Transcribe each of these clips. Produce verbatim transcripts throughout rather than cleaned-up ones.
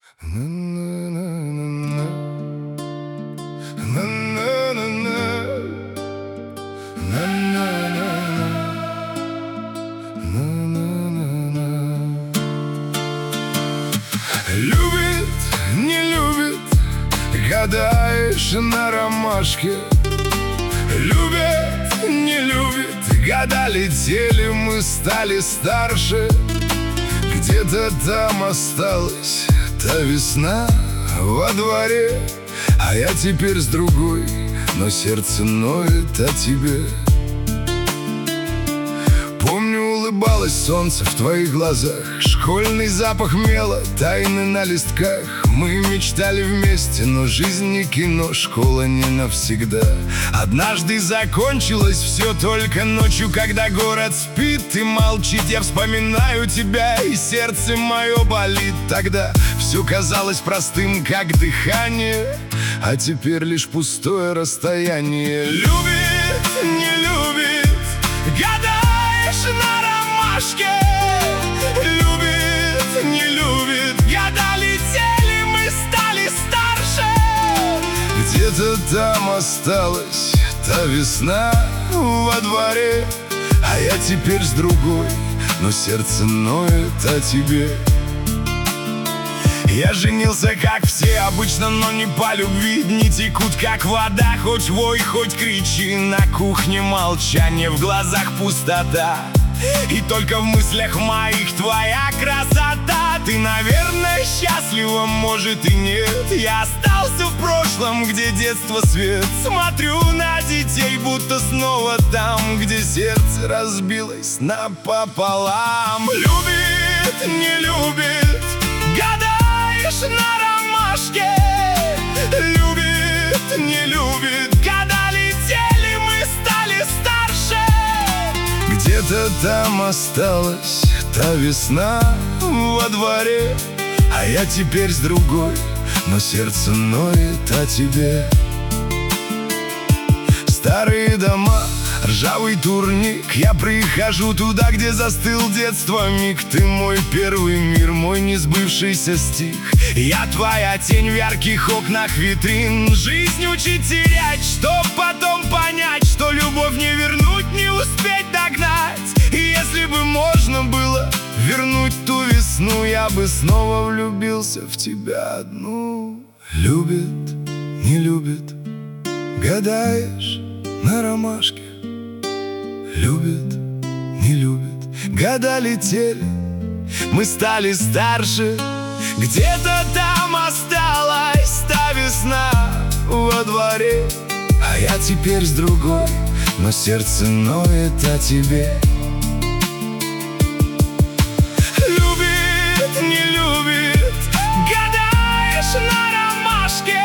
Любит, не любит, гадаешь на ромашке. Любит, не любит, года летели, мы стали старше. Где-то там осталась та весна во дворе, а я теперь с другой, но сердце ноет о тебе. Помню, улыбалось солнце в твоих глазах, школьный запах мела, тайны на листках. Мы мечтали вместе, но жизнь не кино, школа не навсегда. Однажды закончилось все только ночью, когда город спит и молчит. Я вспоминаю тебя, и сердце мое болит. Тогда все казалось простым, как дыхание, а теперь лишь пустое расстояние. Любит, не любит, гадаешь на ромашке. Любит, не любит, года летели, мы стали старше. Где-то там осталась та весна во дворе, а я теперь с другой, но сердце ноет о тебе. Я женился, как все обычно, но не по любви. Дни текут, как вода, хоть вой, хоть кричи. На кухне молчание, в глазах пустота, и только в мыслях моих твоя красота. Ты, наверное, счастлива, может и нет. Я остался в прошлом, где детство свет. Смотрю на детей, будто снова там, где сердце разбилось напополам. Любит, не любит, гадаешь на ромашке. Любит, не любит, года летели, мы стали старше. Где-то там осталась та весна во дворе, а я теперь с другой, но сердце ноет о тебе. Старые дома, ржавый турник, я прихожу туда, где застыл детство миг. Ты мой первый мир, мой несбывшийся стих. Я твоя тень в ярких окнах витрин. Жизнь учит терять, чтоб потом понять, что любовь не вернуть, не успеть догнать. И если бы можно было вернуть ту весну, я бы снова влюбился в тебя одну. Любит, не любит, гадаешь на ромашке. Любит, не любит, года летели, мы стали старше. Где-то там осталась та весна во дворе, а я теперь с другой, но сердце ноет о тебе. Любит, не любит, гадаешь на ромашке.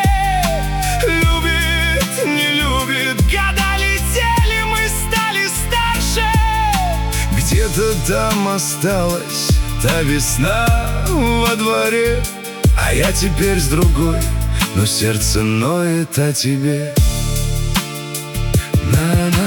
Любит, не любит, года летели, мы стали старше. Где-то там осталась та весна во дворе, а я теперь с другой, но сердце ноет о тебе. На-на.